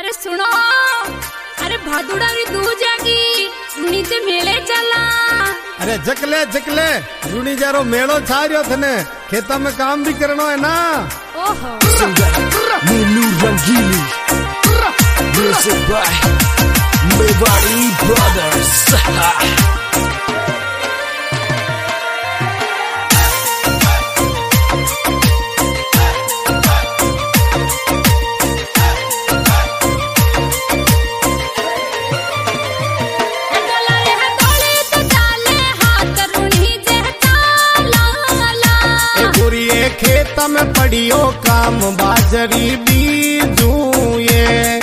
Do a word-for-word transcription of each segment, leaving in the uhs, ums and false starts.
अरे सुनो, अरे भादुड़ा री दू जागी नीचे मेले चला। अरे जकले जकले रूनी जारो मेलो छारियो थने, खेता में काम भी करनो है ना। ओहो नीलू रंगीली म्यूजिक बाय मेवाड़ी ब्रदर्स। खेता में पड़ियो काम बाजरी बीजू ये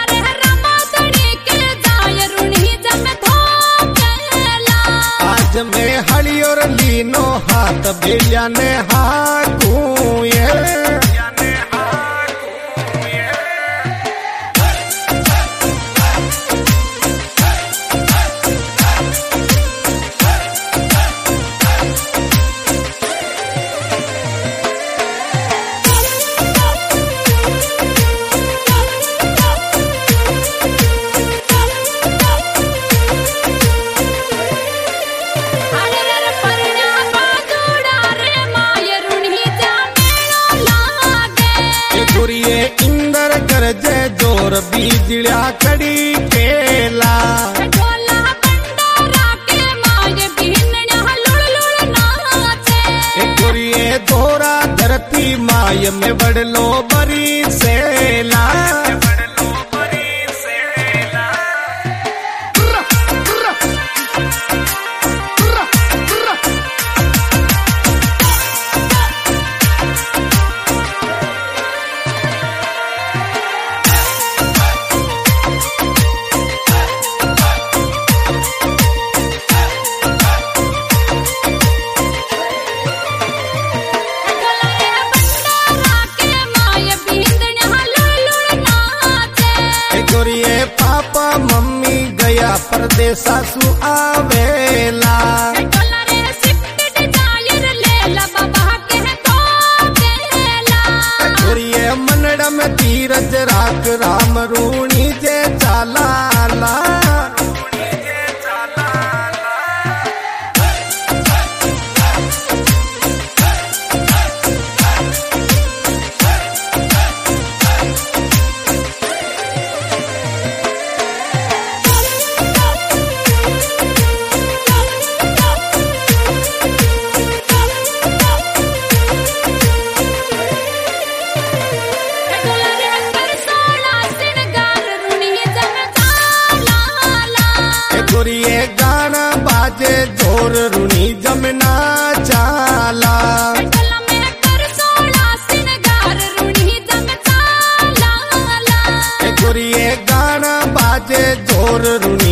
आज में हड़ी और लीनो हाथ बेलिया ने हाकू ये इंदर कर जय जोर बीजड़ा कड़ी केला एक दोरा धरती माय में बड़लो बरी सेला। पापा मम्मी गया परदेस सासू आवेला मनड़ा में धीरज राख राम रूणी जे चाला ये गाना बाजे जोर रूनी जमना चाला ये गाना बाजे जोर रूनी